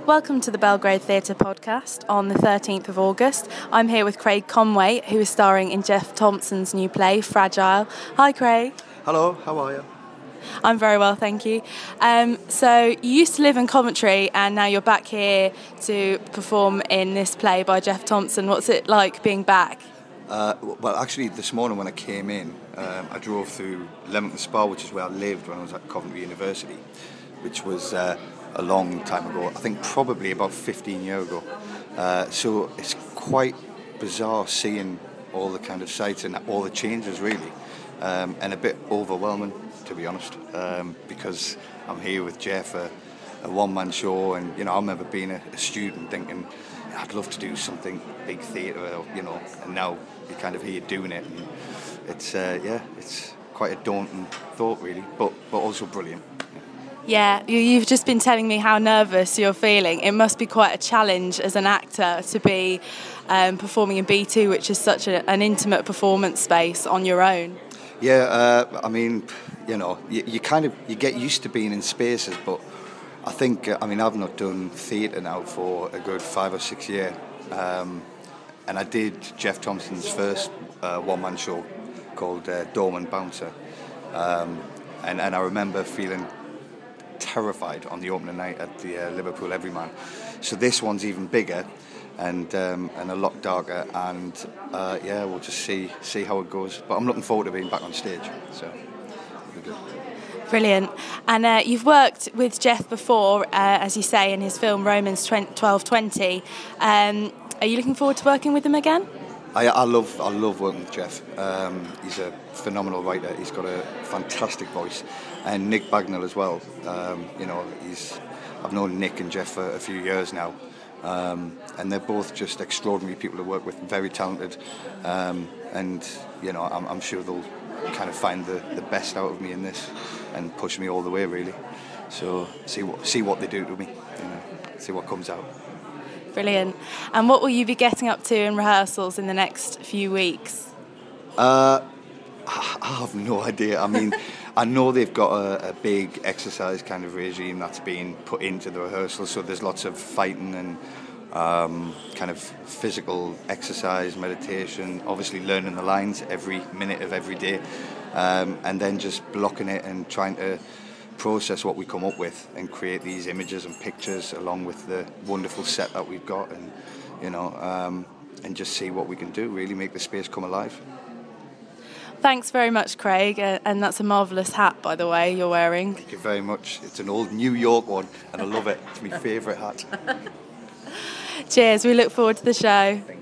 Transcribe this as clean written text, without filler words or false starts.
Welcome to the Belgrade Theatre podcast on the 13th of August. I'm here with Craig Conway, who is starring in Jeff Thompson's new play, Fragile. Hi, Craig. Hello, how are you? I'm very well, thank you. So you used to live in Coventry and now you're back here to perform in this play by Jeff Thompson. What's it like being back? Well, actually, this morning when I came in, I drove through Leamington Spa, which is where I lived when I was at Coventry University, which was a long time ago, I think probably about 15 years ago. So it's quite bizarre seeing all the kind of sights and all the changes, really, and a bit overwhelming, to be honest, because I'm here with Jeff, a one-man show, and I remember being a student thinking I'd love to do something big theatre, and now you're kind of here doing it, and it's quite a daunting thought, really, but also brilliant. Yeah, you've just been telling me how nervous you're feeling. It must be quite a challenge as an actor to be performing in B2, which is such an intimate performance space on your own. Yeah, I mean, you get used to being in spaces, but I think, I've not done theatre now for a good 5 or 6 years, and I did Jeff Thompson's first one-man show called Dome and Bouncer, and I remember feeling terrified on the opening night at the Liverpool Everyman. So this one's even bigger and a lot darker, and we'll just see how it goes. But I'm looking forward to being back on stage, so it'll be good. Brilliant. And you've worked with Jeff before, as you say, in his film Romans 12:20. Are you looking forward to working with him again? I love working with Jeff. He's a phenomenal writer. He's got a fantastic voice, and Nick Bagnall as well. I've known Nick and Jeff for a few years now, and they're both just extraordinary people to work with, very talented, and I'm sure they'll kind of find the best out of me in this and push me all the way, really. So see what they do to me, see what comes out. Brilliant. And what will you be getting up to in rehearsals in the next few weeks? I have no idea. I know they've got a big exercise kind of regime that's being put into the rehearsals, so there's lots of fighting and kind of physical exercise, meditation, obviously learning the lines every minute of every day, and then just blocking it and trying to process what we come up with and create these images and pictures along with the wonderful set that we've got, and and just see what we can do, really make the space come alive. Thanks very much, Craig, and that's a marvellous hat, by the way, you're wearing. Thank you very much. It's an old New York one and I love it. It's my favourite hat. Cheers, we look forward to the show.